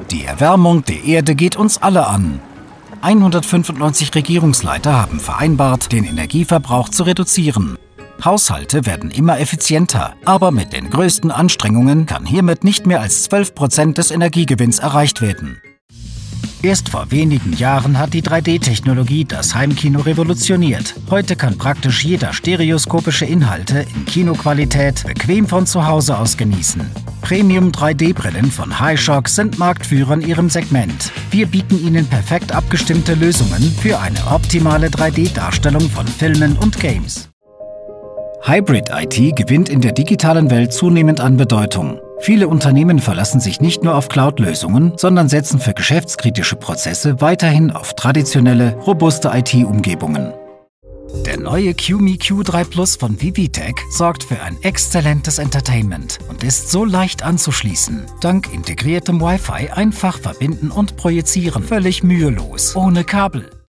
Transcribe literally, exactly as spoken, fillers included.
Die Erwärmung der Erde geht uns alle an. hundertfünfundneunzig Regierungsleiter haben vereinbart, den Energieverbrauch zu reduzieren. Haushalte werden immer effizienter, aber mit den größten Anstrengungen kann hiermit nicht mehr als zwölf Prozent des Energiegewinns erreicht werden. Erst vor wenigen Jahren hat die drei D-Technologie das Heimkino revolutioniert. Heute kann praktisch jeder stereoskopische Inhalte in Kinoqualität bequem von zu Hause aus genießen. Premium drei D-Brillen von HiShock sind Marktführer in ihrem Segment. Wir bieten Ihnen perfekt abgestimmte Lösungen für eine optimale drei D-Darstellung von Filmen und Games. Hybrid-I T gewinnt in der digitalen Welt zunehmend an Bedeutung. Viele Unternehmen verlassen sich nicht nur auf Cloud-Lösungen, sondern setzen für geschäftskritische Prozesse weiterhin auf traditionelle, robuste I T-Umgebungen. Der neue QME Q drei Plus von Vivitech sorgt für ein exzellentes Entertainment und ist so leicht anzuschließen. Dank integriertem Wi-Fi einfach verbinden und projizieren, völlig mühelos, ohne Kabel.